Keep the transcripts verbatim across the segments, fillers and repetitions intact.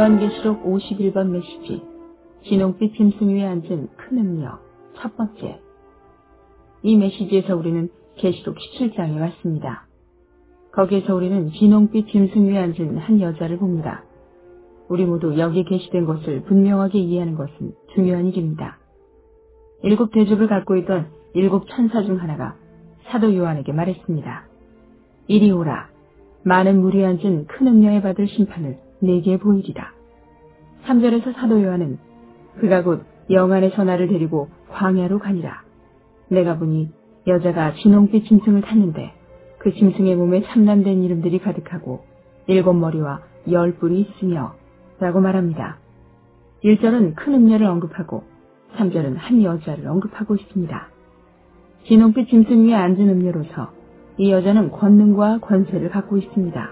요한계시록 오십일 번 메시지, 진홍빛 짐승 위에 앉은 큰 음녀, 첫 번째. 이 메시지에서 우리는 계시록 십칠 장에 왔습니다. 거기에서 우리는 진홍빛 짐승 위에 앉은 한 여자를 봅니다. 우리 모두 여기에 게시된 것을 분명하게 이해하는 것은 중요한 일입니다. 일곱 대접을 갖고 있던 일곱 천사 중 하나가 사도 요한에게 말했습니다. 이리 오라. 많은 물이 앉은 큰 음녀에 받을 심판을 내게 보이리라. 삼 절에서 사도 요한은 그가 곧 영안에서 나를 데리고 광야로 가니라. 내가 보니 여자가 진홍빛 짐승을 탔는데 그 짐승의 몸에 참남된 이름들이 가득하고 일곱 머리와 열 뿔이 있으며 라고 말합니다. 일 절은 큰 음녀를 언급하고 삼 절은 한 여자를 언급하고 있습니다. 진홍빛 짐승 위에 앉은 음녀로서 이 여자는 권능과 권세를 갖고 있습니다.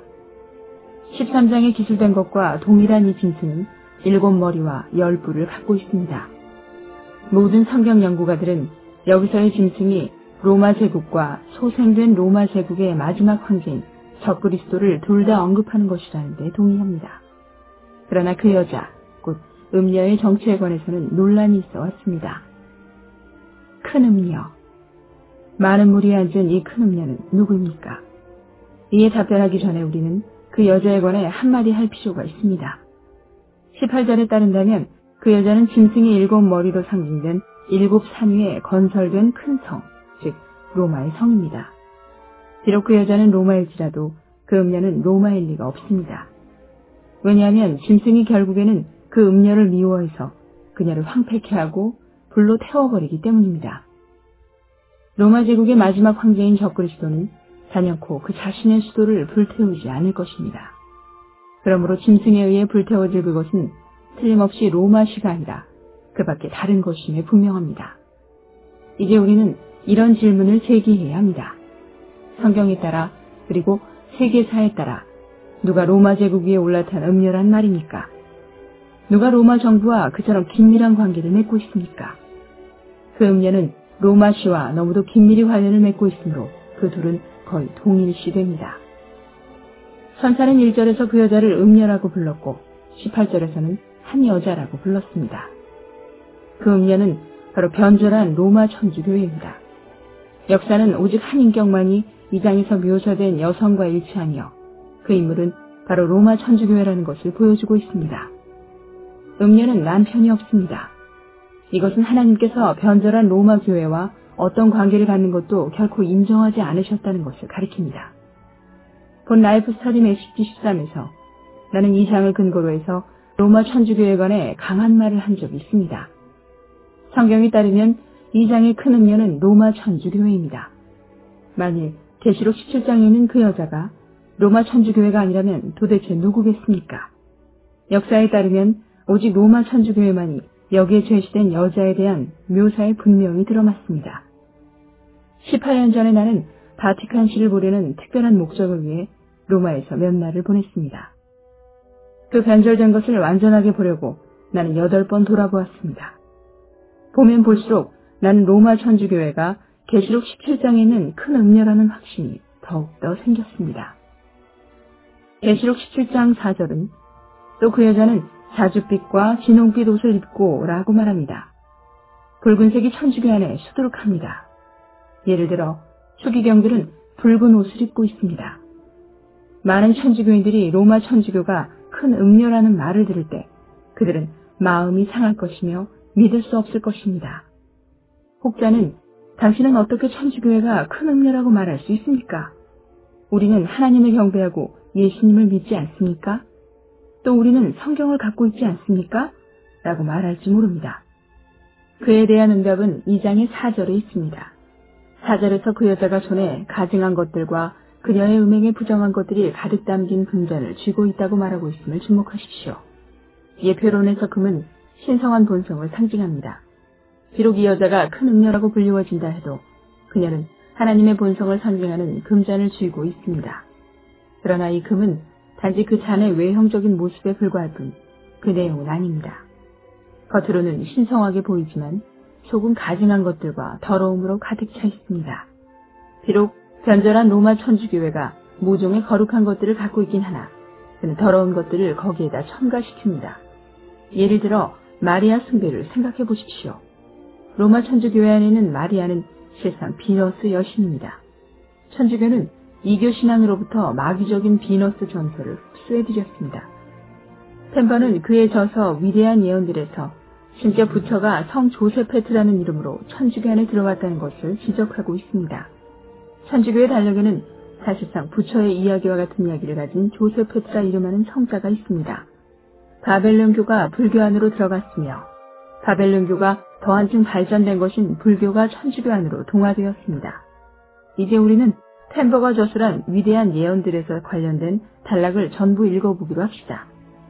십삼 장에 기술된 것과 동일한 이 짐승은 일곱 머리와 열 뿔을 갖고 있습니다. 모든 성경 연구가들은 여기서의 짐승이 로마 제국과 소생된 로마 제국의 마지막 황제인 적그리스도를 둘 다 언급하는 것이라는 데 동의합니다. 그러나 그 여자, 곧 음녀의 정체에 관해서는 논란이 있어 왔습니다. 큰 음녀. 많은 물이 앉은 이 큰 음녀는 누구입니까? 이에 답변하기 전에 우리는 그 여자에 관해 한마디 할 필요가 있습니다. 십팔 절에 따른다면 그 여자는 짐승의 일곱 머리로 상징된 일곱 산 위에 건설된 큰 성, 즉 로마의 성입니다. 비록 그 여자는 로마일지라도 그 음녀는 로마일 리가 없습니다. 왜냐하면 짐승이 결국에는 그 음녀를 미워해서 그녀를 황폐케 하고 불로 태워버리기 때문입니다. 로마 제국의 마지막 황제인 적그리스도는 단연코 그 자신의 수도를 불태우지 않을 것입니다. 그러므로 짐승에 의해 불태워질 그것은 틀림없이 로마시가 아니라 그 밖에 다른 것임에 분명합니다. 이제 우리는 이런 질문을 제기해야 합니다. 성경에 따라 그리고 세계사에 따라 누가 로마 제국 위에 올라탄 음녀란 말입니까? 누가 로마 정부와 그처럼 긴밀한 관계를 맺고 있습니까? 그 음녀는 로마시와 너무도 긴밀히 관련을 맺고 있으므로 그 둘은 거의 동일시됩니다. 천사는 일 절에서 그 여자를 음녀라고 불렀고 십팔 절에서는 한 여자라고 불렀습니다. 그 음녀는 바로 변절한 로마 천주교회입니다. 역사는 오직 한 인격만이 이 장에서 묘사된 여성과 일치하며 그 인물은 바로 로마 천주교회라는 것을 보여주고 있습니다. 음녀는 남편이 없습니다. 이것은 하나님께서 변절한 로마 교회와 어떤 관계를 갖는 것도 결코 인정하지 않으셨다는 것을 가리킵니다. 본 라이프 스터디 메시지 십삼에서 나는 이 장을 근거로 해서 로마 천주교에 관해 강한 말을 한 적이 있습니다. 성경에 따르면 이 장의 큰 음녀는 로마 천주교회입니다. 만일 계시록 십칠 장에 있는 그 여자가 로마 천주교회가 아니라면 도대체 누구겠습니까? 역사에 따르면 오직 로마 천주교회만이 여기에 제시된 여자에 대한 묘사에 분명히 들어맞습니다. 십팔 년 전에 나는 바티칸시를 보려는 특별한 목적을 위해 로마에서 몇 날을 보냈습니다. 그 변절된 것을 완전하게 보려고 나는 여덟 번 돌아보았습니다. 보면 볼수록 나는 로마 천주교회가 계시록 십칠 장에 있는 큰 음녀라는 확신이 더욱더 생겼습니다. 계시록 십칠 장 사 절은 또 그 여자는 자줏빛과 진홍빛 옷을 입고 라고 말합니다. 붉은색이 천주교 안에 수두룩합니다. 예를 들어 추기경들은 붉은 옷을 입고 있습니다. 많은 천주교인들이 로마 천주교가 큰 음녀라는 말을 들을 때 그들은 마음이 상할 것이며 믿을 수 없을 것입니다. 혹자는 당신은 어떻게 천주교회가 큰 음녀라고 말할 수 있습니까? 우리는 하나님을 경배하고 예수님을 믿지 않습니까? 또 우리는 성경을 갖고 있지 않습니까? 라고 말할지 모릅니다. 그에 대한 응답은 이 장의 사 절에 있습니다. 사 절에서 그 여자가 손에 가증한 것들과 그녀의 음행에 부정한 것들이 가득 담긴 금잔을 쥐고 있다고 말하고 있음을 주목하십시오. 예표론에서 금은 신성한 본성을 상징합니다. 비록 이 여자가 큰 음녀라고 불리워진다 해도 그녀는 하나님의 본성을 상징하는 금잔을 쥐고 있습니다. 그러나 이 금은 단지 그 잔의 외형적인 모습에 불과할 뿐 그 내용은 아닙니다. 겉으로는 신성하게 보이지만 속은 가증한 것들과 더러움으로 가득 차 있습니다. 비록 변절한 로마 천주교회가 모종의 거룩한 것들을 갖고 있긴 하나 그는 더러운 것들을 거기에다 첨가시킵니다. 예를 들어 마리아 숭배를 생각해 보십시오. 로마 천주교회 안에는 마리아는 실상 비너스 여신입니다. 천주교는 이교 신앙으로부터 마귀적인 비너스 전설을 흡수해들였습니다. 템버는 그에 져서 위대한 예언들에서 심지어 부처가 성 조세페트라는 이름으로 천주교 안에 들어왔다는 것을 지적하고 있습니다. 천주교의 달력에는 사실상 부처의 이야기와 같은 이야기를 가진 조세페트라 이름하는 성자가 있습니다. 바벨론교가 불교 안으로 들어갔으며 바벨론교가 더 한층 발전된 것인 불교가 천주교 안으로 동화되었습니다. 이제 우리는 템버가 저술한 위대한 예언들에서 관련된 단락을 전부 읽어보기로 합시다.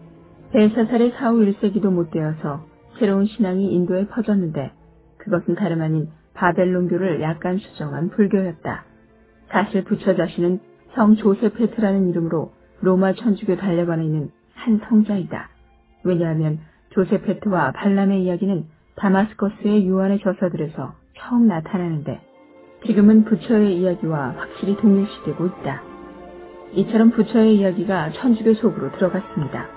벨사살의 사후 일 세기도 못 되어서 새로운 신앙이 인도에 퍼졌는데 그것은 다름 아닌 바벨론교를 약간 수정한 불교였다. 사실 부처 자신은 성 조세페트라는 이름으로 로마 천주교 달력 안에 있는 한 성자이다. 왜냐하면 조세페트와 발람의 이야기는 다마스커스의 요한의 저서들에서 처음 나타나는데 지금은 부처의 이야기와 확실히 동일시되고 있다. 이처럼 부처의 이야기가 천주교 속으로 들어갔습니다.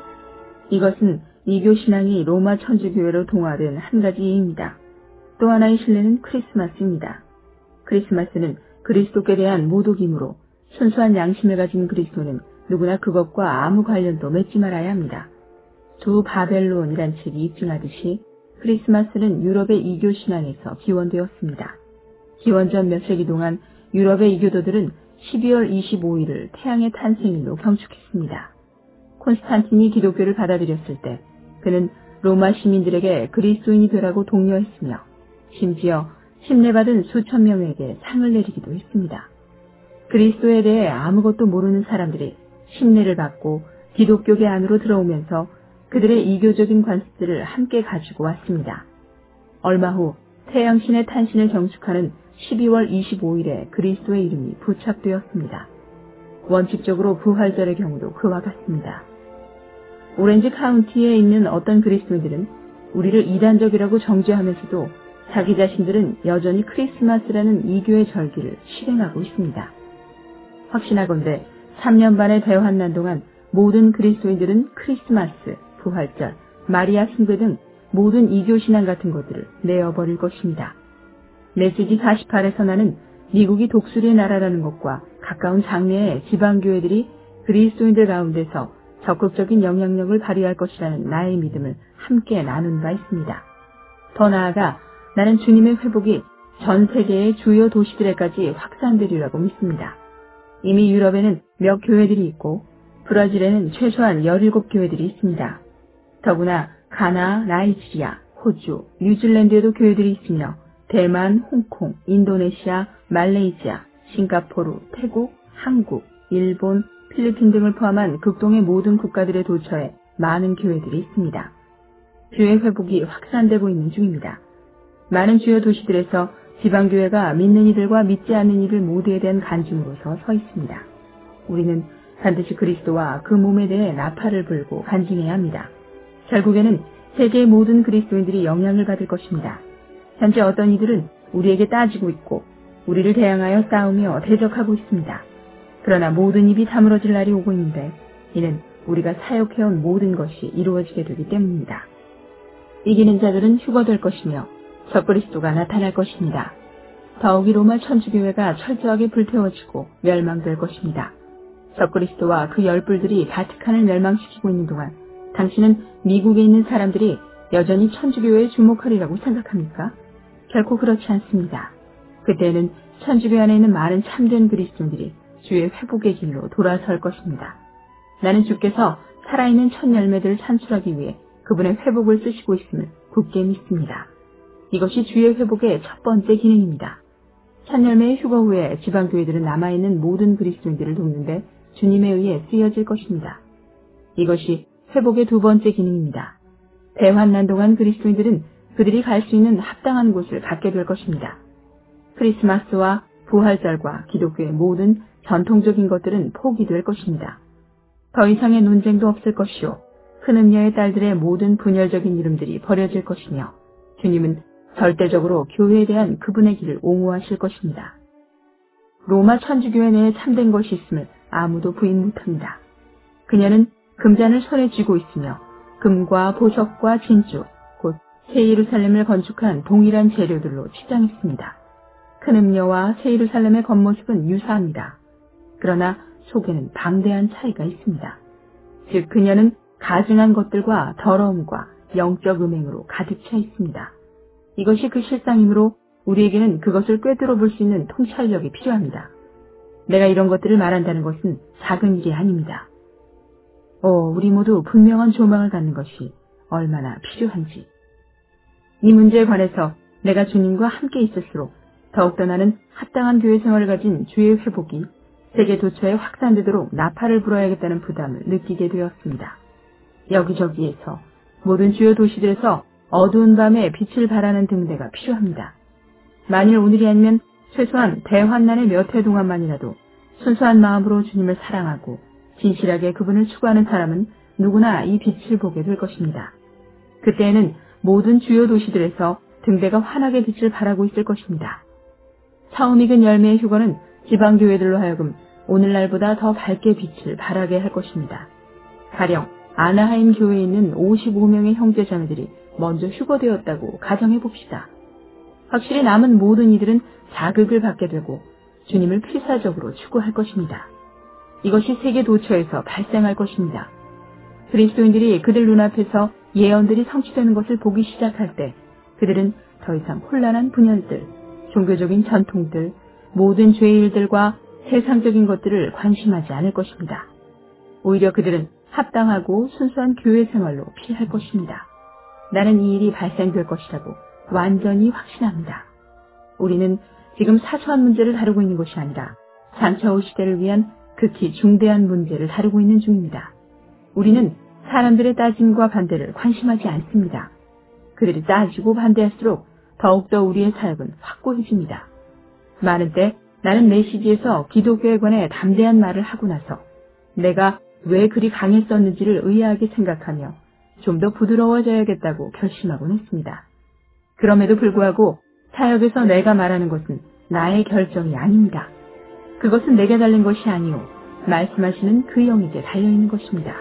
이것은 이교 신앙이 로마 천주교회로 동화된 한 가지 예입니다. 또 하나의 신뢰는 크리스마스입니다. 크리스마스는 그리스도께 대한 모독이므로 순수한 양심을 가진 그리스도는 누구나 그것과 아무 관련도 맺지 말아야 합니다. 두 바벨론이란 책이 입증하듯이 크리스마스는 유럽의 이교 신앙에서 기원되었습니다. 기원전 몇 세기 동안 유럽의 이교도들은 십이월 이십오일을 태양의 탄생일로 경축했습니다. 콘스탄틴이 기독교를 받아들였을 때 그는 로마 시민들에게 그리스도인이 되라고 독려했으며 심지어 침례받은 수천 명에게 상을 내리기도 했습니다. 그리스도에 대해 아무것도 모르는 사람들이 침례를 받고 기독교계 안으로 들어오면서 그들의 이교적인 관습들을 함께 가지고 왔습니다. 얼마 후 태양신의 탄신을 경축하는 십이월 이십오일에 그리스도의 이름이 부착되었습니다. 원칙적으로 부활절의 경우도 그와 같습니다. 오렌지 카운티에 있는 어떤 그리스도인들은 우리를 이단적이라고 정죄하면서도 자기 자신들은 여전히 크리스마스라는 이교의 절기를 실행하고 있습니다. 확신하건대 삼 년 반의 대환난 동안 모든 그리스도인들은 크리스마스, 부활절, 마리아 숭배 등 모든 이교 신앙 같은 것들을 내어버릴 것입니다. 메시지 사십팔에서 나는 미국이 독수리의 나라라는 것과 가까운 장래의 지방교회들이 그리스도인들 가운데서 적극적인 영향력을 발휘할 것이라는 나의 믿음을 함께 나눈 바 있습니다. 더 나아가 나는 주님의 회복이 전 세계의 주요 도시들에까지 확산되리라고 믿습니다. 이미 유럽에는 몇 교회들이 있고 브라질에는 최소한 열일곱 교회들이 있습니다. 더구나 가나, 나이지리아, 호주, 뉴질랜드에도 교회들이 있으며 대만, 홍콩, 인도네시아, 말레이시아, 싱가포르, 태국, 한국, 일본, 필리핀 등을 포함한 극동의 모든 국가들에 도처에 많은 교회들이 있습니다. 교회 회복이 확산되고 있는 중입니다. 많은 주요 도시들에서 지방교회가 믿는 이들과 믿지 않는 이들 모두에 대한 간증으로서 서 있습니다. 우리는 반드시 그리스도와 그 몸에 대해 나팔을 불고 간증해야 합니다. 결국에는 세계의 모든 그리스도인들이 영향을 받을 것입니다. 현재 어떤 이들은 우리에게 따지고 있고 우리를 대항하여 싸우며 대적하고 있습니다. 그러나 모든 입이 다물어질 날이 오고 있는데 이는 우리가 사역해온 모든 것이 이루어지게 되기 때문입니다. 이기는 자들은 휴거될 것이며 적그리스도가 나타날 것입니다. 더욱이 로마 천주교회가 철저하게 불태워지고 멸망될 것입니다. 적그리스도와 그 열불들이 바티칸을 멸망시키고 있는 동안 당신은 미국에 있는 사람들이 여전히 천주교회에 주목하리라고 생각합니까? 결코 그렇지 않습니다. 그때는 천주교 안에 있는 많은 참된 그리스도인들이 주의 회복의 길로 돌아설 것입니다. 나는 주께서 살아있는 첫 열매들을 산출하기 위해 그분의 회복을 쓰시고 있음을 굳게 믿습니다. 이것이 주의 회복의 첫 번째 기능입니다. 첫 열매의 휴거 후에 지방교회들은 남아있는 모든 그리스도인들을 돕는데 주님에 의해 쓰여질 것입니다. 이것이 회복의 두 번째 기능입니다. 대환난 동안 그리스도인들은 그들이 갈 수 있는 합당한 곳을 갖게 될 것입니다. 크리스마스와 부활절과 기독교의 모든 전통적인 것들은 포기될 것입니다. 더 이상의 논쟁도 없을 것이요. 큰 음녀의 딸들의 모든 분열적인 이름들이 버려질 것이며 주님은 절대적으로 교회에 대한 그분의 길을 옹호하실 것입니다. 로마 천주교회 내에 참된 것이 있음을 아무도 부인 못합니다. 그녀는 금잔을 손에 쥐고 있으며 금과 보석과 진주, 곧 새 예루살렘을 건축한 동일한 재료들로 치장했습니다. 큰 음녀와 새 예루살렘의 겉모습은 유사합니다. 그러나 속에는 방대한 차이가 있습니다. 즉 그녀는 가증한 것들과 더러움과 영적 음행으로 가득 차 있습니다. 이것이 그 실상이므로 우리에게는 그것을 꿰뚫어 볼 수 있는 통찰력이 필요합니다. 내가 이런 것들을 말한다는 것은 작은 일이 아닙니다. 오, 우리 모두 분명한 조망을 갖는 것이 얼마나 필요한지. 이 문제에 관해서 내가 주님과 함께 있을수록 더욱더 나는 합당한 교회 생활을 가진 주의 회복이 세계 도처에 확산되도록 나팔을 불어야겠다는 부담을 느끼게 되었습니다. 여기저기에서 모든 주요 도시들에서 어두운 밤에 빛을 발하는 등대가 필요합니다. 만일 오늘이 아니면 최소한 대환난의 몇 해 동안만이라도 순수한 마음으로 주님을 사랑하고 진실하게 그분을 추구하는 사람은 누구나 이 빛을 보게 될 것입니다. 그때에는 모든 주요 도시들에서 등대가 환하게 빛을 발하고 있을 것입니다. 처음 익은 열매의 휴거는 지방교회들로 하여금 오늘날보다 더 밝게 빛을 발하게 할 것입니다. 가령 아나하임 교회에 있는 오십오 명의 형제자매들이 먼저 휴거되었다고 가정해 봅시다. 확실히 남은 모든 이들은 자극을 받게 되고 주님을 필사적으로 추구할 것입니다. 이것이 세계 도처에서 발생할 것입니다. 그리스도인들이 그들 눈앞에서 예언들이 성취되는 것을 보기 시작할 때 그들은 더 이상 혼란한 분열들, 종교적인 전통들, 모든 죄의 일들과 세상적인 것들을 관심하지 않을 것입니다. 오히려 그들은 합당하고 순수한 교회 생활로 피할 것입니다. 나는 이 일이 발생될 것이라고 완전히 확신합니다. 우리는 지금 사소한 문제를 다루고 있는 것이 아니라 장차 올 시대를 위한 극히 중대한 문제를 다루고 있는 중입니다. 우리는 사람들의 따짐과 반대를 관심하지 않습니다. 그들이 따지고 반대할수록 더욱더 우리의 사역은 확고해집니다. 많은 때 나는 메시지에서 기독교에 관해 담대한 말을 하고 나서 내가 왜 그리 강했었는지를 의아하게 생각하며 좀 더 부드러워져야겠다고 결심하곤 했습니다. 그럼에도 불구하고 사역에서 내가 말하는 것은 나의 결정이 아닙니다. 그것은 내게 달린 것이 아니오 말씀하시는 그 영에게 달려있는 것입니다.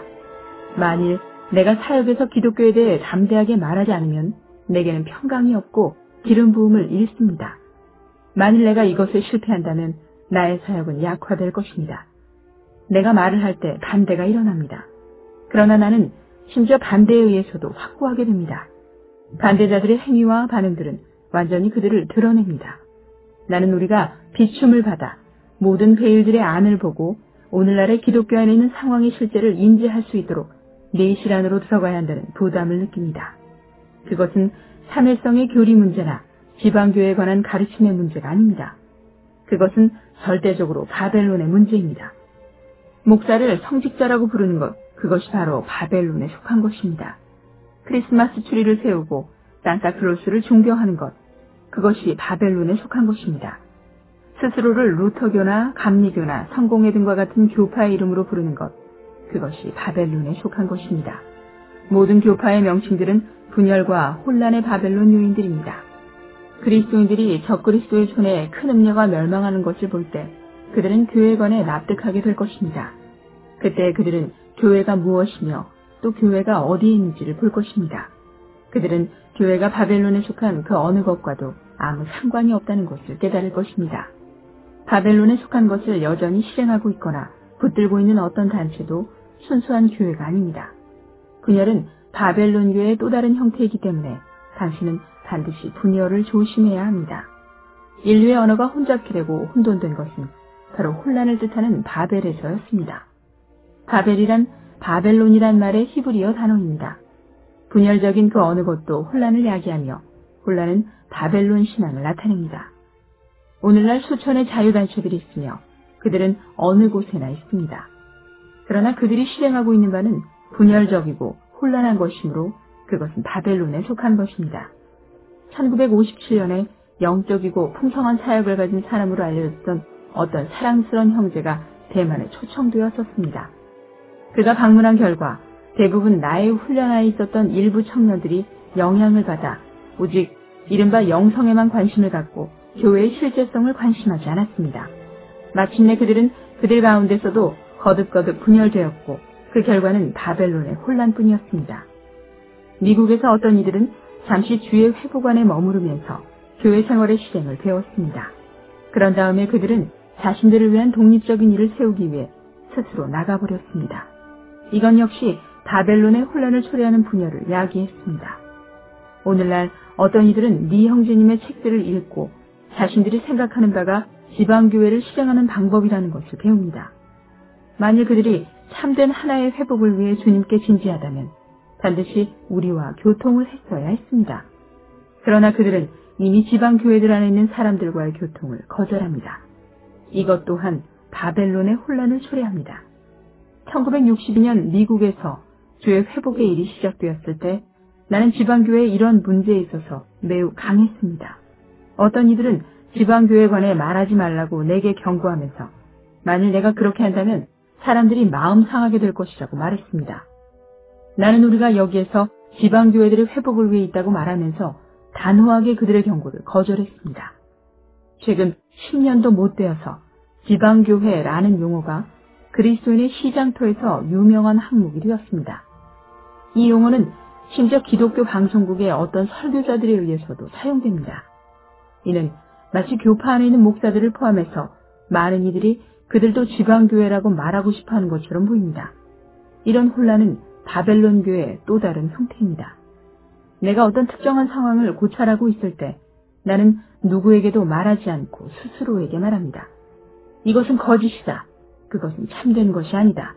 만일 내가 사역에서 기독교에 대해 담대하게 말하지 않으면 내게는 평강이 없고 기름 부음을 잃습니다. 만일 내가 이것에 실패한다면 나의 사역은 약화될 것입니다. 내가 말을 할 때 반대가 일어납니다. 그러나 나는 심지어 반대에 의해서도 확고하게 됩니다. 반대자들의 행위와 반응들은 완전히 그들을 드러냅니다. 나는 우리가 비춤을 받아 모든 베일들의 안을 보고 오늘날의 기독교 안에 있는 상황의 실제를 인지할 수 있도록 내실 안으로 들어가야 한다는 부담을 느낍니다. 그것은 참을성의 교리 문제나 지방교회에 관한 가르침의 문제가 아닙니다. 그것은 절대적으로 바벨론의 문제입니다. 목사를 성직자라고 부르는 것, 그것이 바로 바벨론에 속한 것입니다. 크리스마스 트리를 세우고 산타클로스를 존경하는 것, 그것이 바벨론에 속한 것입니다. 스스로를 루터교나 감리교나 성공회 등과 같은 교파의 이름으로 부르는 것, 그것이 바벨론에 속한 것입니다. 모든 교파의 명칭들은 분열과 혼란의 바벨론 요인들입니다. 그리스도인들이 적그리스도의 손에 큰 음녀가 멸망하는 것을 볼 때 그들은 교회에 관해 납득하게 될 것입니다. 그때 그들은 교회가 무엇이며 또 교회가 어디에 있는지를 볼 것입니다. 그들은 교회가 바벨론에 속한 그 어느 것과도 아무 상관이 없다는 것을 깨달을 것입니다. 바벨론에 속한 것을 여전히 실행하고 있거나 붙들고 있는 어떤 단체도 순수한 교회가 아닙니다. 분열은 바벨론교의 또 다른 형태이기 때문에 당신은 반드시 분열을 조심해야 합니다. 인류의 언어가 혼잡게 되고 혼돈된 것은 바로 혼란을 뜻하는 바벨에서였습니다. 바벨이란 바벨론이란 말의 히브리어 단어입니다. 분열적인 그 어느 것도 혼란을 야기하며 혼란은 바벨론 신앙을 나타냅니다. 오늘날 수천의 자유단체들이 있으며 그들은 어느 곳에나 있습니다. 그러나 그들이 실행하고 있는 바는 분열적이고 혼란한 것이므로 그것은 바벨론에 속한 것입니다. 천구백오십칠 년에 영적이고 풍성한 사역을 가진 사람으로 알려졌던 어떤 사랑스러운 형제가 대만에 초청되었었습니다. 그가 방문한 결과 대부분 나의 훈련하에 있었던 일부 청년들이 영향을 받아 오직 이른바 영성에만 관심을 갖고 교회의 실제성을 관심하지 않았습니다. 마침내 그들은 그들 가운데서도 거듭거듭 분열되었고 그 결과는 바벨론의 혼란뿐이었습니다. 미국에서 어떤 이들은 잠시 주의 회복 안에 머무르면서 교회 생활의 실행을 배웠습니다. 그런 다음에 그들은 자신들을 위한 독립적인 일을 세우기 위해 스스로 나가버렸습니다. 이건 역시 바벨론의 혼란을 초래하는 분열을 야기했습니다. 오늘날 어떤 이들은 네 형제님의 책들을 읽고 자신들이 생각하는 바가 지방교회를 실행하는 방법이라는 것을 배웁니다. 만일 그들이 참된 하나의 회복을 위해 주님께 진지하다면 반드시 우리와 교통을 했어야 했습니다. 그러나 그들은 이미 지방교회들 안에 있는 사람들과의 교통을 거절합니다. 이것 또한 바벨론의 혼란을 초래합니다. 천구백육십이 년 미국에서 교회 회복의 일이 시작되었을 때 나는 지방교회의 이런 문제에 있어서 매우 강했습니다. 어떤 이들은 지방교회에 관해 말하지 말라고 내게 경고하면서 만일 내가 그렇게 한다면 사람들이 마음 상하게 될 것이라고 말했습니다. 나는 우리가 여기에서 지방교회들의 회복을 위해 있다고 말하면서 단호하게 그들의 경고를 거절했습니다. 최근 십 년도 못 되어서 지방교회라는 용어가 그리스도인의 시장터에서 유명한 항목이 되었습니다. 이 용어는 심지어 기독교 방송국의 어떤 설교자들에 의해서도 사용됩니다. 이는 마치 교파 안에 있는 목사들을 포함해서 많은 이들이 그들도 지방교회라고 말하고 싶어하는 것처럼 보입니다. 이런 혼란은 바벨론 교회의 또 다른 형태입니다. 내가 어떤 특정한 상황을 고찰하고 있을 때 나는 누구에게도 말하지 않고 스스로에게 말합니다. 이것은 거짓이다. 그것은 참된 것이 아니다.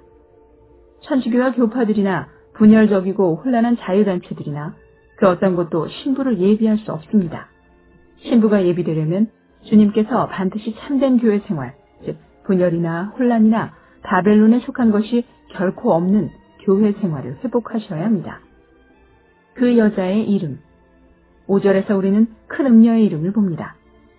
천주교와 교파들이나 분열적이고 혼란한 자유단체들이나 그 어떤 것도 신부를 예비할 수 없습니다. 신부가 예비되려면 주님께서 반드시 참된 교회 생활, 즉 분열이나 혼란이나 바벨론에 속한 것이 결코 없는 교회 생활을 회복하셔야 합니다. 그 여자의 이름. 오 절에서 우리는 큰 음녀의 이름을 봅니다.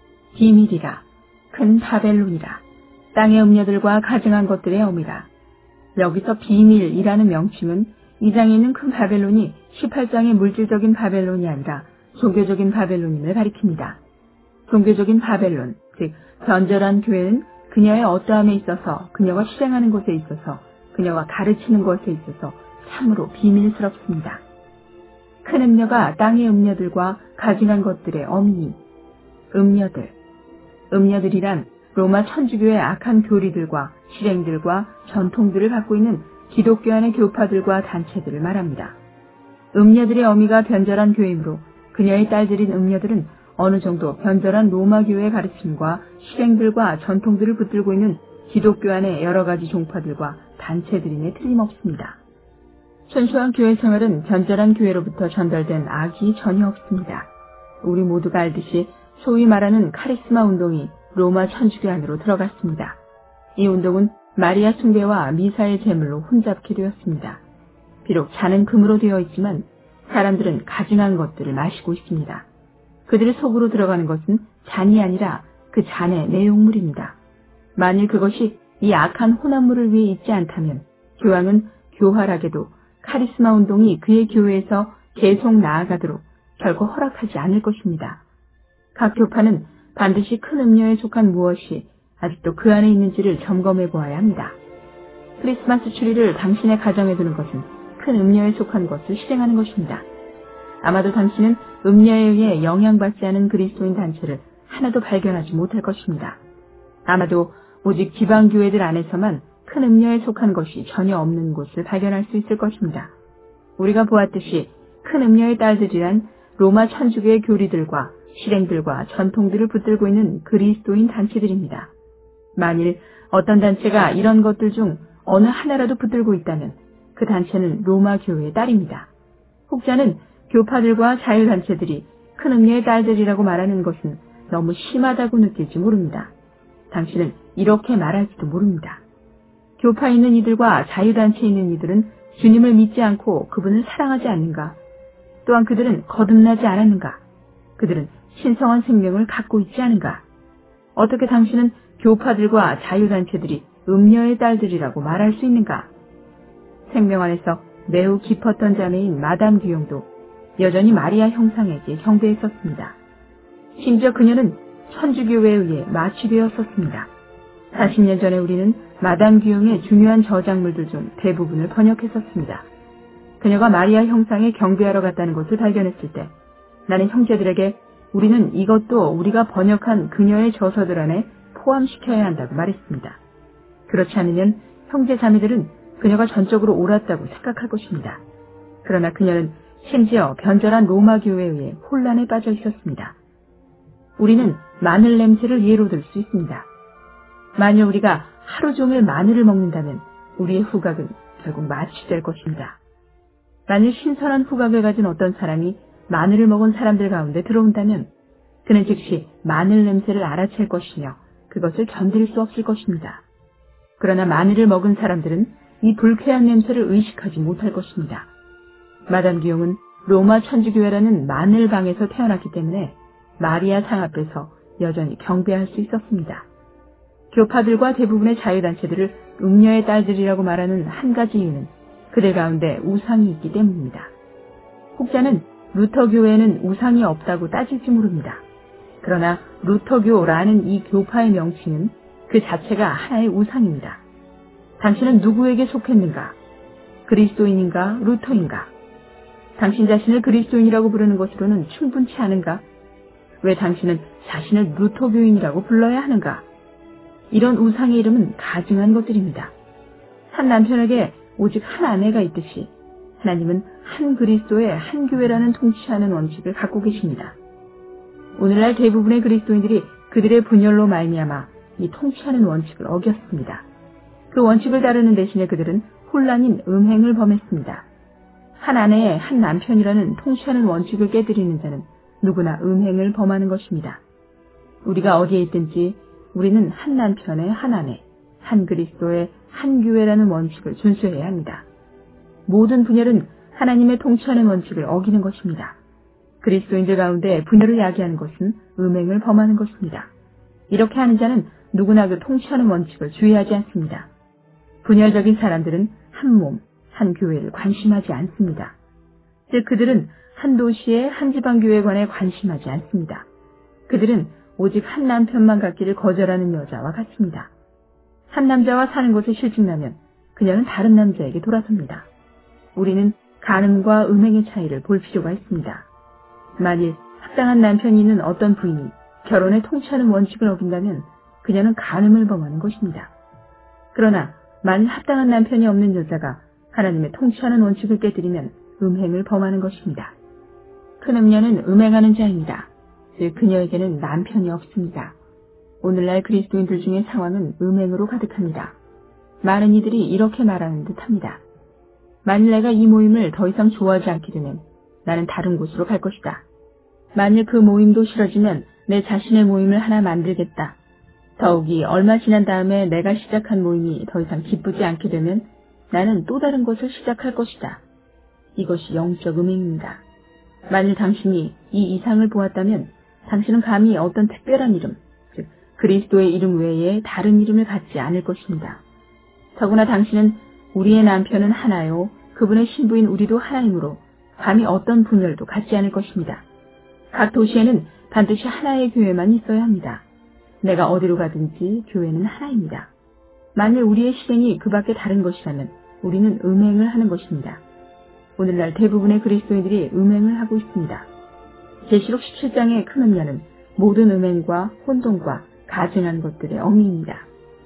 비밀이라, 큰 바벨론이라, 땅의 음녀들과 가증한 것들의 어미라. 여기서 비밀이라는 명칭은 이 장에 있는 큰 바벨론이 십팔 장의 물질적인 바벨론이 아니라 종교적인 바벨론임을 가리킵니다. 종교적인 바벨론, 즉 변절한 교회는 그녀의 어떠함에 있어서, 그녀가 실행하는 것에 있어서, 그녀가 가르치는 것에 있어서 참으로 비밀스럽습니다. 큰 음녀가 땅의 음녀들과 가증한 것들의 어미니, 음녀들. 음녀들이란 로마 천주교의 악한 교리들과 실행들과 전통들을 갖고 있는 기독교 안의 교파들과 단체들을 말합니다. 음녀들의 어미가 변절한 교회이므로 그녀의 딸들인 음녀들은 어느 정도 변절한 로마 교회의 가르침과 실행들과 전통들을 붙들고 있는 기독교 안의 여러 가지 종파들과 단체들임에 틀림없습니다. 순수한 교회 생활은 변절한 교회로부터 전달된 악이 전혀 없습니다. 우리 모두가 알듯이 소위 말하는 카리스마 운동이 로마 천주교 안으로 들어갔습니다. 이 운동은 마리아 숭배와 미사의 제물로 혼잡게 되었습니다. 비록 잔은 금으로 되어 있지만 사람들은 가증한 것들을 마시고 있습니다. 그들의 속으로 들어가는 것은 잔이 아니라 그 잔의 내용물입니다. 만일 그것이 이 악한 혼합물을 위해 있지 않다면 교황은 교활하게도 카리스마 운동이 그의 교회에서 계속 나아가도록 결코 허락하지 않을 것입니다. 각 교파는 반드시 큰 음녀에 속한 무엇이 아직도 그 안에 있는지를 점검해 보아야 합니다. 크리스마스 추리를 당신의 가정에 두는 것은 큰 음녀에 속한 것을 실행하는 것입니다. 아마도 당신은 음녀에 의해 영향받지 않은 그리스도인 단체를 하나도 발견하지 못할 것입니다. 아마도 오직 지방교회들 안에서만 큰 음녀에 속한 것이 전혀 없는 곳을 발견할 수 있을 것입니다. 우리가 보았듯이 큰 음녀의 딸들이란 로마 천주교의 교리들과 실행들과 전통들을 붙들고 있는 그리스도인 단체들입니다. 만일 어떤 단체가 이런 것들 중 어느 하나라도 붙들고 있다면 그 단체는 로마 교회의 딸입니다. 혹자는 교파들과 자유단체들이 큰 음녀의 딸들이라고 말하는 것은 너무 심하다고 느낄지 모릅니다. 당신은 이렇게 말할지도 모릅니다. 교파에 있는 이들과 자유단체에 있는 이들은 주님을 믿지 않고 그분을 사랑하지 않는가? 또한 그들은 거듭나지 않았는가? 그들은 신성한 생명을 갖고 있지 않은가? 어떻게 당신은 교파들과 자유단체들이 음녀의 딸들이라고 말할 수 있는가? 생명 안에서 매우 깊었던 자매인 마담 듀용도 여전히 마리아 형상에게 경배했었습니다. 심지어 그녀는 천주교회에 의해 마취되었었습니다. 사십 년 전에 우리는 마담 규용의 중요한 저작물들 중 대부분을 번역했었습니다. 그녀가 마리아 형상에 경배하러 갔다는 것을 발견했을 때 나는 형제들에게 우리는 이것도 우리가 번역한 그녀의 저서들 안에 포함시켜야 한다고 말했습니다. 그렇지 않으면 형제 자매들은 그녀가 전적으로 옳았다고 생각할 것입니다. 그러나 그녀는 심지어 변절한 로마 교회에 의해 혼란에 빠져 있었습니다. 우리는 마늘 냄새를 예로 들 수 있습니다. 만일 우리가 하루 종일 마늘을 먹는다면 우리의 후각은 결국 마취될 것입니다. 만일 신선한 후각을 가진 어떤 사람이 마늘을 먹은 사람들 가운데 들어온다면 그는 즉시 마늘 냄새를 알아챌 것이며 그것을 견딜 수 없을 것입니다. 그러나 마늘을 먹은 사람들은 이 불쾌한 냄새를 의식하지 못할 것입니다. 마담 규용은 로마 천주교회라는 마늘방에서 태어났기 때문에 마리아 상 앞에서 여전히 경배할 수 있었습니다. 교파들과 대부분의 자유단체들을 음녀의 딸들이라고 말하는 한 가지 이유는 그들 가운데 우상이 있기 때문입니다. 혹자는 루터교회에는 우상이 없다고 따질지 모릅니다. 그러나 루터교라는 이 교파의 명칭은 그 자체가 하나의 우상입니다. 당신은 누구에게 속했는가? 그리스도인인가? 루터인가? 당신 자신을 그리스도인이라고 부르는 것으로는 충분치 않은가? 왜 당신은 자신을 루터교인이라고 불러야 하는가? 이런 우상의 이름은 가증한 것들입니다. 한 남편에게 오직 한 아내가 있듯이 하나님은 한 그리스도의 한 교회라는 통치하는 원칙을 갖고 계십니다. 오늘날 대부분의 그리스도인들이 그들의 분열로 말미암아 이 통치하는 원칙을 어겼습니다. 그 원칙을 따르는 대신에 그들은 혼란인 음행을 범했습니다. 한 아내의 한 남편이라는 통치하는 원칙을 깨뜨리는 자는 누구나 음행을 범하는 것입니다. 우리가 어디에 있든지 우리는 한 남편의 한 아내, 한 그리스도의 한 교회라는 원칙을 준수해야 합니다. 모든 분열은 하나님의 통치하는 원칙을 어기는 것입니다. 그리스도인들 가운데 분열을 야기하는 것은 음행을 범하는 것입니다. 이렇게 하는 자는 누구나 그 통치하는 원칙을 주의하지 않습니다. 분열적인 사람들은 한 몸, 한 교회를 관심하지 않습니다. 즉 그들은 한 도시의 한 지방교회에 관해 관심하지 않습니다. 그들은 오직 한 남편만 갖기를 거절하는 여자와 같습니다. 한 남자와 사는 것에 실증나면 그녀는 다른 남자에게 돌아섭니다. 우리는 간음과 음행의 차이를 볼 필요가 있습니다. 만일 합당한 남편이 있는 어떤 부인이 결혼에 통치하는 원칙을 어긴다면 그녀는 간음을 범하는 것입니다. 그러나 만일 합당한 남편이 없는 여자가 하나님의 통치하는 원칙을 깨뜨리면 음행을 범하는 것입니다. 큰 음녀는 음행하는 자입니다. 즉 그녀에게는 남편이 없습니다. 오늘날 그리스도인들 중의 상황은 음행으로 가득합니다. 많은 이들이 이렇게 말하는 듯합니다. 만일 내가 이 모임을 더 이상 좋아하지 않게 되면 나는 다른 곳으로 갈 것이다. 만일 그 모임도 싫어지면 내 자신의 모임을 하나 만들겠다. 더욱이 얼마 지난 다음에 내가 시작한 모임이 더 이상 기쁘지 않게 되면 나는 또 다른 것을 시작할 것이다. 이것이 영적 음행입니다. 만일 당신이 이 이상을 보았다면 당신은 감히 어떤 특별한 이름, 즉 그리스도의 이름 외에 다른 이름을 갖지 않을 것입니다. 더구나 당신은 우리의 남편은 하나요, 그분의 신부인 우리도 하나이므로 감히 어떤 분열도 갖지 않을 것입니다. 각 도시에는 반드시 하나의 교회만 있어야 합니다. 내가 어디로 가든지 교회는 하나입니다. 만일 우리의 실행이 그 밖에 다른 것이라면 우리는 음행을 하는 것입니다. 오늘날 대부분의 그리스도인들이 음행을 하고 있습니다. 계시록 십칠 장의 큰 음녀는 모든 음행과 혼돈과 가증한 것들의 어미입니다.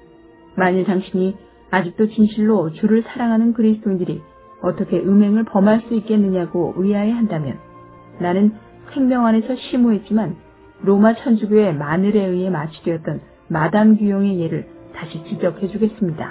만일 당신이 아직도 진실로 주를 사랑하는 그리스도인들이 어떻게 음행을 범할 수 있겠느냐고 의아해한다면 나는 생명 안에서 심오했지만 로마 천주교의 마늘에 의해 마취되었던 마담 규용의 예를 다시 지적해 주겠습니다.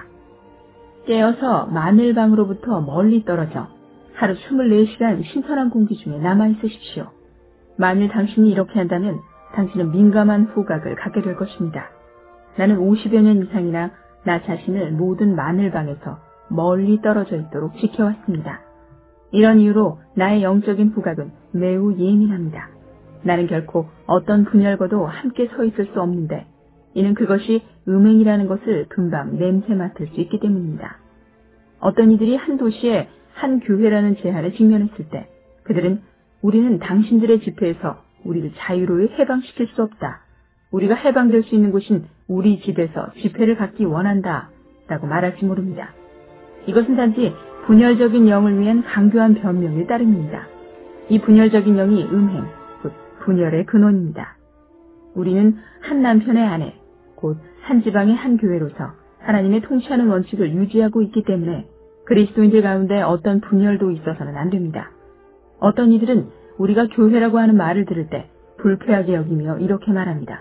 깨어서 마늘방으로부터 멀리 떨어져 하루 이십사 시간 신선한 공기 중에 남아있으십시오. 만일 당신이 이렇게 한다면 당신은 민감한 후각을 갖게 될 것입니다. 나는 오십여 년 이상이나 나 자신을 모든 마늘방에서 멀리 떨어져 있도록 지켜왔습니다. 이런 이유로 나의 영적인 후각은 매우 예민합니다. 나는 결코 어떤 분열과도 함께 서 있을 수 없는데 이는 그것이 음행이라는 것을 금방 냄새 맡을 수 있기 때문입니다. 어떤 이들이 한 도시에 한 교회라는 제한에 직면했을 때 그들은 우리는 당신들의 집회에서 우리를 자유로이 해방시킬 수 없다. 우리가 해방될 수 있는 곳인 우리 집에서 집회를 갖기 원한다 라고 말할지 모릅니다. 이것은 단지 분열적인 영을 위한 강교한 변명일 따름입니다. 이 분열적인 영이 음행, 곧 분열의 근원입니다. 우리는 한 남편의 아내, 곧 한 지방의 한 교회로서 하나님의 통치하는 원칙을 유지하고 있기 때문에 그리스도인들 가운데 어떤 분열도 있어서는 안 됩니다. 어떤 이들은 우리가 교회라고 하는 말을 들을 때 불쾌하게 여기며 이렇게 말합니다.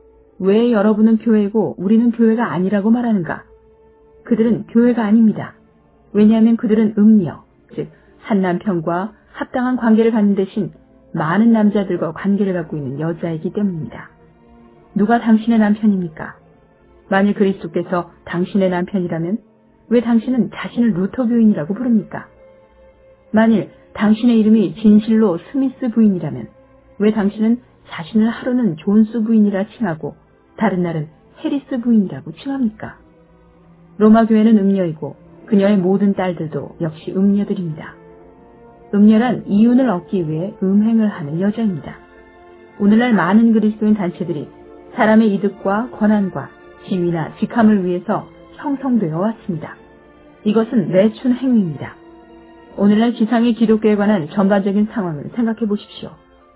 왜 여러분은 교회고 우리는 교회가 아니라고 말하는가? 그들은 교회가 아닙니다. 왜냐하면 그들은 음녀, 즉 한 남편과 합당한 관계를 갖는 대신 많은 남자들과 관계를 갖고 있는 여자이기 때문입니다. 누가 당신의 남편입니까? 만일 그리스도께서 당신의 남편이라면 왜 당신은 자신을 루터 교인이라고 부릅니까? 만일 당신의 이름이 진실로 스미스 부인이라면 왜 당신은 자신을 하루는 존스 부인이라 칭하고 다른 날은 해리스 부인이라고 칭합니까? 로마 교회는 음녀이고 그녀의 모든 딸들도 역시 음녀들입니다. 음녀란 이윤을 얻기 위해 음행을 하는 여자입니다. 오늘날 많은 그리스도인 단체들이 사람의 이득과 권한과 지위나 직함을 위해서 형성되어 왔습니다. 이것은 매춘 행위입니다. 오늘날 지상의 기독교에 관한 전반적인 상황을 생각해 보십시오.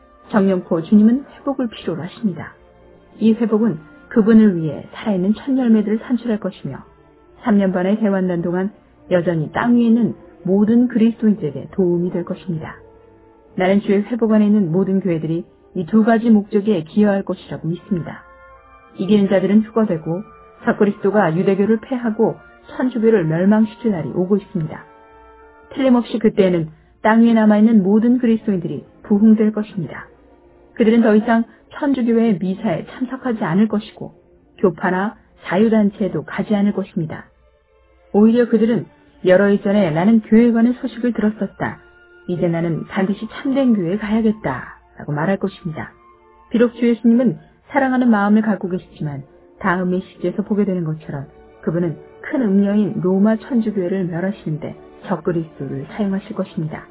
정령코 주님은 회복을 필요로 하십니다. 이 회복은 그분을 위해 살아있는 첫 열매들을 산출할 것이며 삼 년 반의 대환란 동안 여전히 땅 위에 있는 모든 그리스도인들에게 도움이 될 것입니다. 나는 주의 회복 안에 있는 모든 교회들이 이 두 가지 목적에 기여할 것이라고 믿습니다. 이기는 자들은 휴거되고 적그리스도가 유대교를 패하고 천주교를 멸망시킬 날이 오고 있습니다. 틀림없이 그때에는 땅 위에 남아있는 모든 그리스도인들이 부흥될 것입니다. 그들은 더 이상 천주교회의 미사에 참석하지 않을 것이고 교파나 자유단체에도 가지 않을 것입니다. 오히려 그들은 여러 해 전에 나는 교회에 관한 소식을 들었었다. 이제 나는 반드시 참된 교회에 가야겠다 라고 말할 것입니다. 비록 주 예수님은 사랑하는 마음을 갖고 계시지만 다음 메시지에서 보게 되는 것처럼 그분은 큰 음녀인 로마 천주교회를 멸하시는데 적그리스도를 사용하실 것입니다.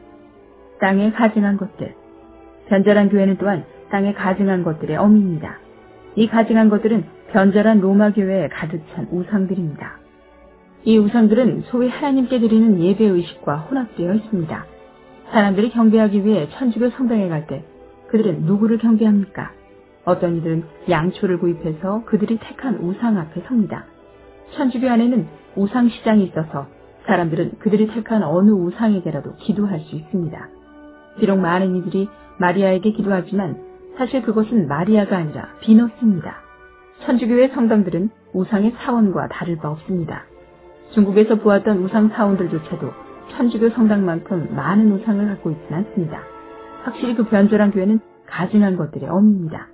땅에 가증한 것들, 변절한 교회는 또한 땅에 가증한 것들의 어미입니다. 이 가증한 것들은 변절한 로마 교회에 가득 찬 우상들입니다. 이 우상들은 소위 하나님께 드리는 예배의식과 혼합되어 있습니다. 사람들이 경배하기 위해 천주교 성당에 갈 때 그들은 누구를 경배합니까? 어떤 이들은 양초를 구입해서 그들이 택한 우상 앞에 섭니다. 천주교 안에는 우상 시장이 있어서 사람들은 그들이 택한 어느 우상에게라도 기도할 수 있습니다. 비록 많은 이들이 마리아에게 기도하지만 사실 그것은 마리아가 아니라 비너스입니다. 천주교의 성당들은 우상의 사원과 다를 바 없습니다. 중국에서 보았던 우상 사원들조차도 천주교 성당만큼 많은 우상을 갖고 있지는 않습니다. 확실히 그 변절한 교회는 가증한 것들의 어미입니다.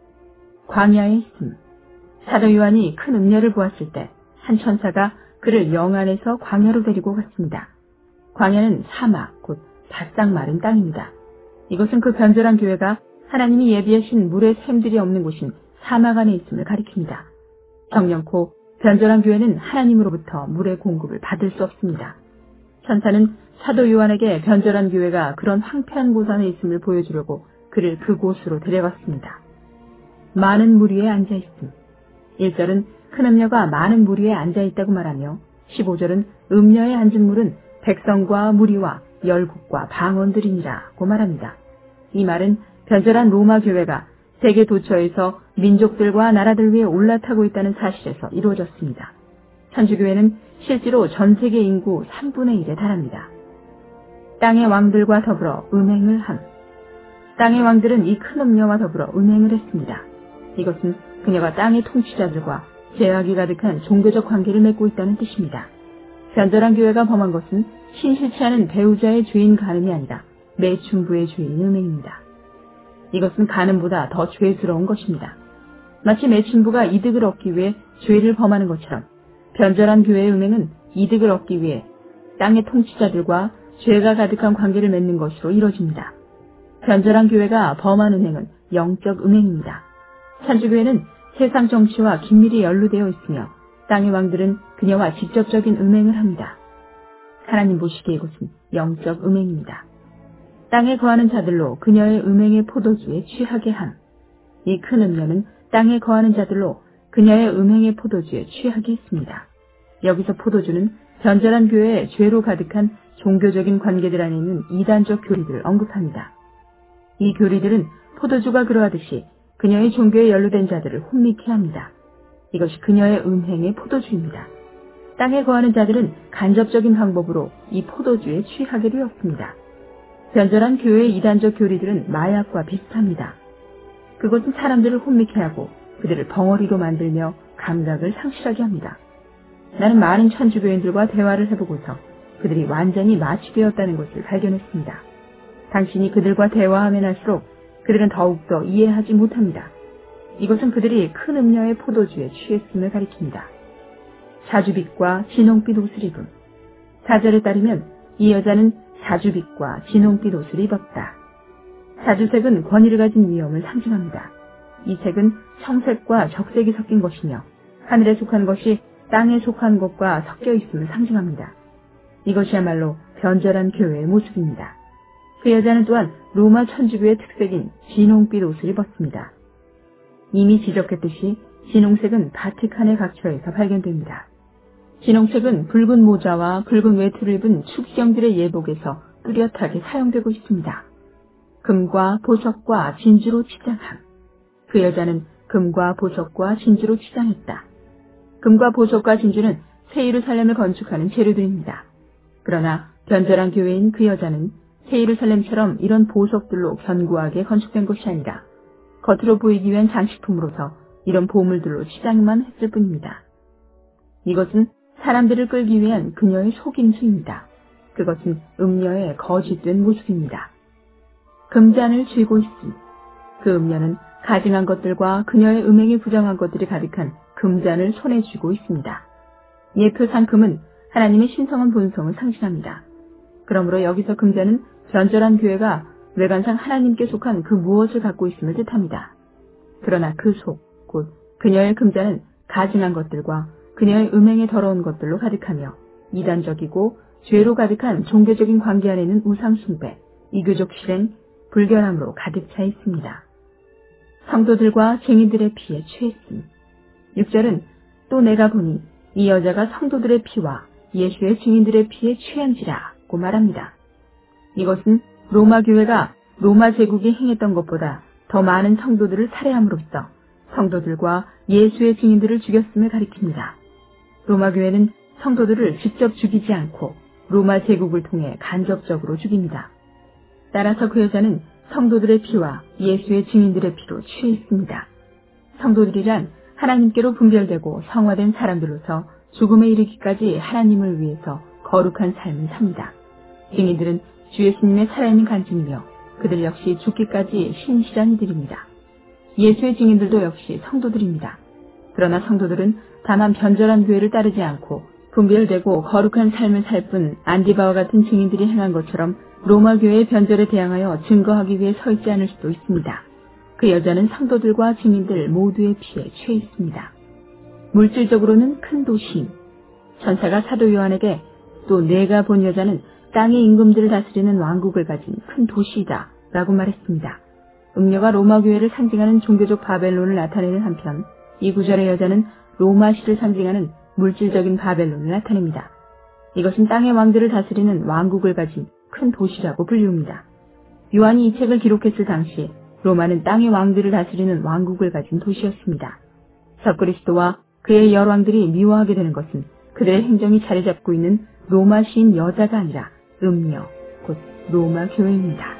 광야에 있음. 사도 요한이 큰 음녀를 보았을 때 한 천사가 그를 영안에서 광야로 데리고 갔습니다. 광야는 사막, 곧 바싹 마른 땅입니다. 이것은 그 변절한 교회가 하나님이 예비하신 물의 샘들이 없는 곳인 사막 안에 있음을 가리킵니다. 정령코 변절한 교회는 하나님으로부터 물의 공급을 받을 수 없습니다. 천사는 사도 요한에게 변절한 교회가 그런 황폐한 곳 안에 있음을 보여주려고 그를 그곳으로 데려갔습니다. 많은 물 위에 앉아있음. 일 절은 큰 음녀가 많은 물 위에 앉아있다고 말하며 십오 절은 음녀에 앉은 물은 백성과 무리와 열국과 방언들이니라고 말합니다. 이 말은 변절한 로마 교회가 세계 도처에서 민족들과 나라들 위에 올라타고 있다는 사실에서 이루어졌습니다. 천주교회는 실제로 전 세계 인구 삼분의 일에 달합니다. 땅의 왕들과 더불어 음행을 함. 땅의 왕들은 이 큰 음녀와 더불어 음행을 했습니다. 이것은 그녀가 땅의 통치자들과 죄악이 가득한 종교적 관계를 맺고 있다는 뜻입니다. 변절한 교회가 범한 것은 신실치 않은 배우자의 죄인 간음이 아니라 매춘부의 죄인 음행입니다. 이것은 간음보다 더 죄스러운 것입니다. 마치 매춘부가 이득을 얻기 위해 죄를 범하는 것처럼 변절한 교회의 음행은 이득을 얻기 위해 땅의 통치자들과 죄가 가득한 관계를 맺는 것으로 이루어집니다. 변절한 교회가 범한 음행은 영적 음행입니다. 천주교회는 세상 정치와 긴밀히 연루되어 있으며 땅의 왕들은 그녀와 직접적인 음행을 합니다. 하나님 보시기에 이것은 영적 음행입니다. 땅에 거하는 자들로 그녀의 음행의 포도주에 취하게 함. 이 큰 음녀는 땅에 거하는 자들로 그녀의 음행의 포도주에 취하게 했습니다. 여기서 포도주는 변절한 교회의 죄로 가득한 종교적인 관계들 안에 있는 이단적 교리들을 언급합니다. 이 교리들은 포도주가 그러하듯이 그녀의 종교에 연루된 자들을 혼미케 합니다. 이것이 그녀의 음행의 포도주입니다. 땅에 거하는 자들은 간접적인 방법으로 이 포도주에 취하게 되었습니다. 변절한 교회의 이단적 교리들은 마약과 비슷합니다. 그것은 사람들을 혼미케 하고 그들을 벙어리로 만들며 감각을 상실하게 합니다. 나는 많은 천주교인들과 대화를 해보고서 그들이 완전히 마취되었다는 것을 발견했습니다. 당신이 그들과 대화하면 할수록 그들은 더욱더 이해하지 못합니다. 이것은 그들이 큰 음료의 포도주에 취했음을 가리킵니다. 자주빛과 진홍빛 옷을 입음. 사절에 따르면 이 여자는 자주빛과 진홍빛 옷을 입었다. 자주색은 권위를 가진 위엄을 상징합니다. 이 색은 청색과 적색이 섞인 것이며 하늘에 속한 것이 땅에 속한 것과 섞여 있음을 상징합니다. 이것이야말로 변절한 교회의 모습입니다. 그 여자는 또한 로마 천주교의 특색인 진홍빛 옷을 입었습니다. 이미 지적했듯이 진홍색은 바티칸의 각처에서 발견됩니다. 진홍색은 붉은 모자와 붉은 외투를 입은 축경들의 예복에서 뚜렷하게 사용되고 있습니다. 금과 보석과 진주로 치장함. 그 여자는 금과 보석과 진주로 치장했다. 금과 보석과 진주는 새 예루살렘을 건축하는 재료들입니다. 그러나 변절한 교회인 그 여자는 새 예루살렘처럼 이런 보석들로 견고하게 건축된 것이 아니라 겉으로 보이기 위한 장식품으로서 이런 보물들로 치장만 했을 뿐입니다. 이것은 사람들을 끌기 위한 그녀의 속임수입니다. 그것은 음녀의 거짓된 모습입니다. 금잔을 쥐고 있음. 그 음녀는 가증한 것들과 그녀의 음행에 부정한 것들이 가득한 금잔을 손에 쥐고 있습니다. 예표상 금은 하나님의 신성한 본성을 상징합니다. 그러므로 여기서 금잔은 변절한 교회가 외관상 하나님께 속한 그 무엇을 갖고 있음을 뜻합니다. 그러나 그 속, 곧 그녀의 금잔은 가증한 것들과 그녀의 음행에 더러운 것들로 가득하며 이단적이고 죄로 가득한 종교적인 관계 안에 있는 우상숭배, 이교적 실행, 불결함으로 가득 차 있습니다. 성도들과 증인들의 피에 취했음. 육 절은 또 내가 보니 이 여자가 성도들의 피와 예수의 증인들의 피에 취한지라고 말합니다. 이것은 로마 교회가 로마 제국이 행했던 것보다 더 많은 성도들을 살해함으로써 성도들과 예수의 증인들을 죽였음을 가리킵니다. 로마 교회는 성도들을 직접 죽이지 않고 로마 제국을 통해 간접적으로 죽입니다. 따라서 그 여자는 성도들의 피와 예수의 증인들의 피로 취했습니다. 성도들이란 하나님께로 분별되고 성화된 사람들로서 죽음에 이르기까지 하나님을 위해서 거룩한 삶을 삽니다. 증인들은 주 예수님의 살아있는 간증이며 그들 역시 죽기까지 신실한 이들입니다. 예수의 증인들도 역시 성도들입니다. 그러나 성도들은 다만 변절한 교회를 따르지 않고 분별되고 거룩한 삶을 살 뿐 안디바와 같은 증인들이 행한 것처럼 로마 교회의 변절에 대항하여 증거하기 위해 서 있지 않을 수도 있습니다. 그 여자는 성도들과 증인들 모두의 피에 취해 있습니다. 물질적으로는 큰 도시임. 천사가 사도 요한에게 또 내가 본 여자는 땅의 임금들을 다스리는 왕국을 가진 큰 도시이다 라고 말했습니다. 음녀가 로마 교회를 상징하는 종교적 바벨론을 나타내는 한편 이 구절의 여자는 로마시를 상징하는 물질적인 바벨론을 나타냅니다. 이것은 땅의 왕들을 다스리는 왕국을 가진 큰 도시라고 불리웁니다. 요한이 이 책을 기록했을 당시 로마는 땅의 왕들을 다스리는 왕국을 가진 도시였습니다. 적그리스도와 그의 열왕들이 미워하게 되는 것은 그들의 행정이 자리 잡고 있는 로마 시인 여자가 아니라 음녀, 곧 로마 교회입니다.